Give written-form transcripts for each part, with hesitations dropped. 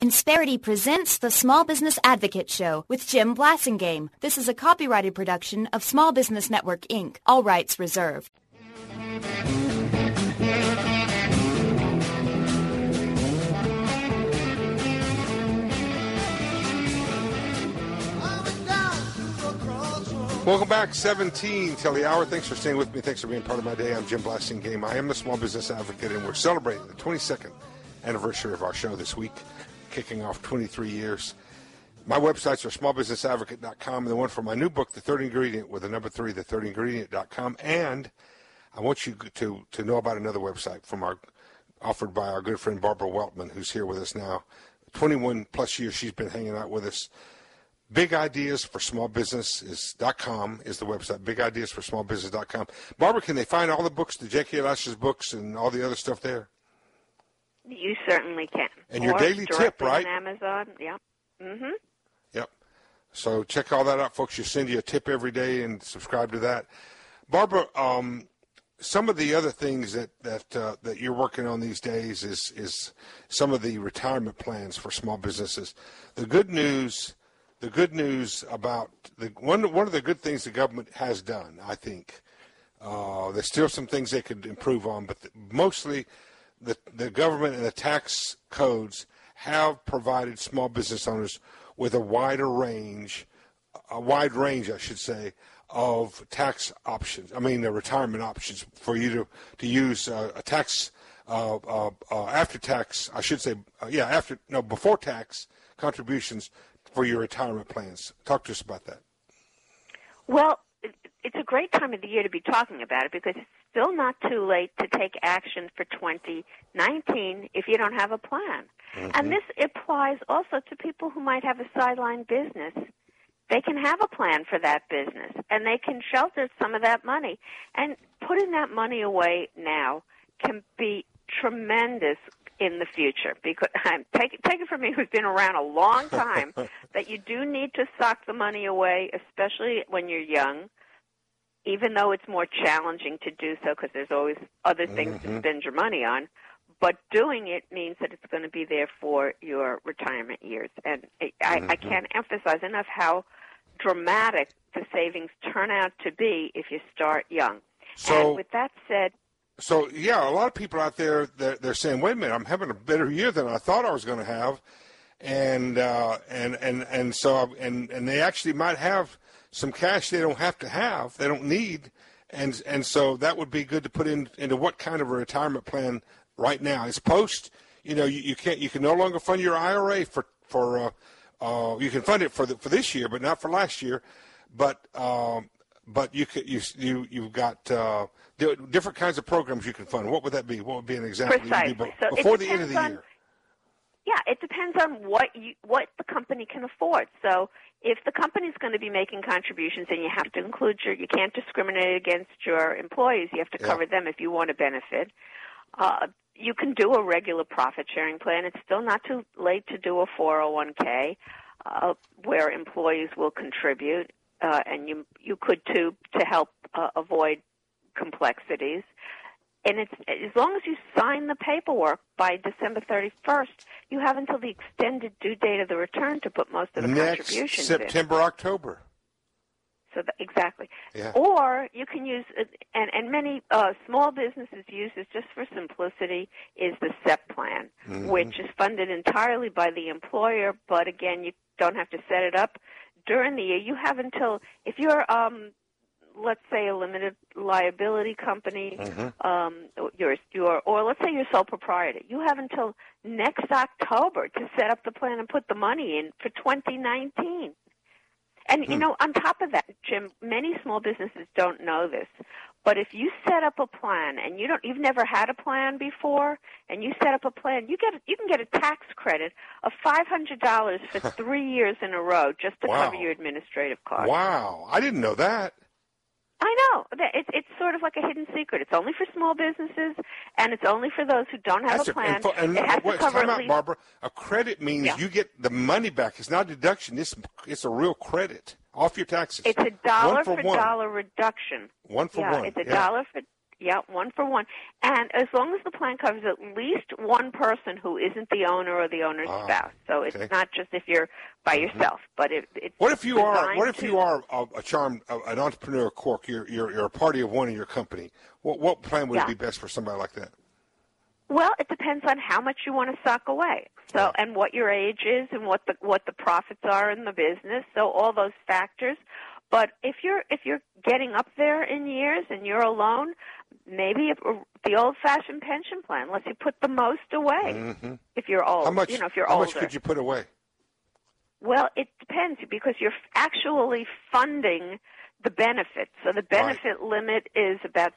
Insperity presents the Small Business Advocate Show with Jim Blasingame. This is a copyrighted production of Small Business Network, Inc., all rights reserved. Welcome back, 17 till the hour. Thanks for staying with me. Thanks for being part of my day. I'm Jim Blasingame. I am the Small Business Advocate, and we're celebrating the 22nd anniversary of our show this week, kicking off 23 years. My websites are smallbusinessadvocate.com, and the one for my new book, The Third Ingredient, with the number 3, thethirdingredient.com. And I want you to know about another website offered by our good friend Barbara Weltman, who's here with us now. 21 plus years she's been hanging out with us. BigIdeasForSmallBusiness.com is the website, BigIdeasForSmallBusiness.com. Barbara, can they find all the books, the J.K. Lash's books and all the other stuff there? You certainly can. And your daily tip, right? On Amazon, yep. Mm-hmm. Yep. So check all that out, folks. She'll send you a tip every day and subscribe to that. Barbara, some of the other things that you're working on these days is some of the retirement plans for small businesses. The good news about one of the good things the government has done, I think, there's still some things they could improve on, but mostly the government and the tax codes have provided small business owners with a wide range, I should say, of tax options. I mean, the retirement options for you to use a tax after tax. I should say, before tax contributions for your retirement plans. Talk to us about that. Well, it's a great time of the year to be talking about it because it's still not too late to take action for 2019 if you don't have a plan. Mm-hmm. And this applies also to people who might have a sideline business. They can have a plan for that business, and they can shelter some of that money. And putting that money away now can be tremendous in the future, because take it from me, who's been around a long time, that you do need to sock the money away, especially when you're young, even though it's more challenging to do so because there's always other things to spend your money on. But doing it means that it's going to be there for your retirement years. And I can't emphasize enough how dramatic the savings turn out to be if you start young. And with that said, So, yeah, a lot of people out there, they're saying, wait a minute, I'm having a better year than I thought I was going to have. And they actually might have some cash they don't have to have, they don't need. And so that would be good to put into what kind of a retirement plan right now. It's post, you can no longer fund your IRA for you can fund it for this year, but not for last year. But you've got different kinds of programs you can fund. What would that be? What would be an example? Precisely. So before the end of the year? Yeah, it depends on what the company can afford. So if the company's going to be making contributions, then you have to include you can't discriminate against your employees. You have to cover them if you want to benefit. You can do a regular profit-sharing plan. It's still not too late to do a 401k where employees will contribute. And you could too to help avoid complexities. And it's as long as you sign the paperwork by December 31st, you have until the extended due date of the return to put most of the contributions in. Next September, October. So exactly. Yeah. Or you can use, and many small businesses use this just for simplicity, is the SEP plan, which is funded entirely by the employer, but again, you don't have to set it up during the year. You have until, if you're, let's say, a limited liability company, or let's say you're sole proprietor, you have until next October to set up the plan and put the money in for 2019. And, on top of that, Jim, many small businesses don't know this, but if you set up a plan and you've never had a plan before, and you set up a plan, you can get a tax credit of $500 for 3 years in a row just to cover your administrative costs. Wow, I didn't know that. I know. It's sort of like a hidden secret. It's only for small businesses, and it's only for those who don't have a plan. Barbara, a credit means you get the money back. It's not a deduction. It's a real credit off your taxes. It's a dollar for dollar reduction. One for one. It's a dollar for Yeah, 1 for 1. And as long as the plan covers at least one person who isn't the owner or the owner's spouse. So it's not just if you're by yourself, but it's What if you are an entrepreneur, Cork? You're a party of one in your company. What plan would be best for somebody like that? Well, it depends on how much you want to sock away. So, and what your age is, and what the profits are in the business. So, all those factors. But if you're getting up there in years and you're alone, maybe the old-fashioned pension plan lets you put the most away. If you're old, how much? If you're how older. much could you put away? Well, it depends because you're actually funding the benefits. So the benefit limit is about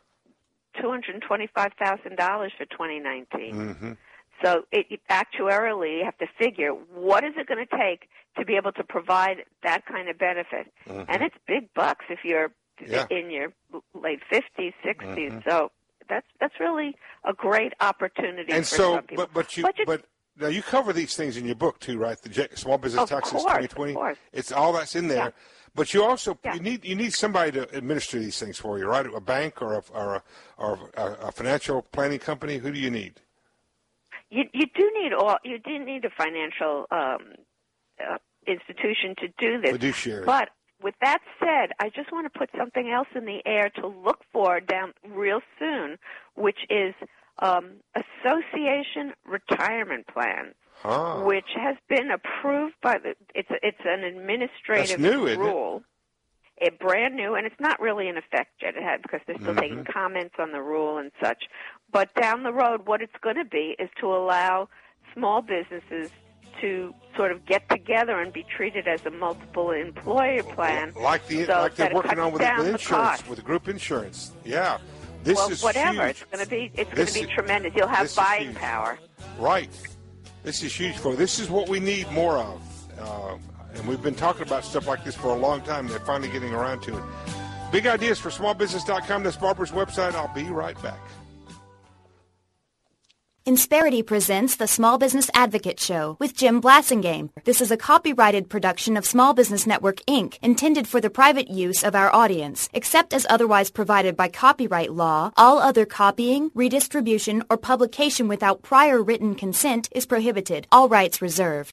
$225,000 for 2019. So actuarially, you have to figure what is it going to take to be able to provide that kind of benefit. And it's big bucks if you're in your late 50s, 60s. So that's really a great opportunity for some people. But now you cover these things in your book too, right? The Small Business Taxes 2020. It's all that's in there. Yeah. But you also you need somebody to administer these things for you, right? A bank or a financial planning company. Who do you need? You do need a financial institution to do this. Fiduciary. But with that said, I just want to put something else in the air to look for down real soon, which is association retirement plans, which has been approved by it's an administrative rule. It's brand new, and it's not really in effect yet. It had because they're still taking comments on the rule and such. But down the road, what it's going to be is to allow small businesses to sort of get together and be treated as a multiple employer plan, like they're working on with insurance, with group insurance. Yeah, this is whatever. huge. It's going to be tremendous. You'll have buying power. Right. This is huge for. This is what we need more of. And we've been talking about stuff like this for a long time. They're finally getting around to it. Big ideas for smallbusiness.com. That's Barbara's website. I'll be right back. Insperity presents the Small Business Advocate Show with Jim Blasingame. This is a copyrighted production of Small Business Network, Inc., intended for the private use of our audience. Except as otherwise provided by copyright law, all other copying, redistribution, or publication without prior written consent is prohibited. All rights reserved.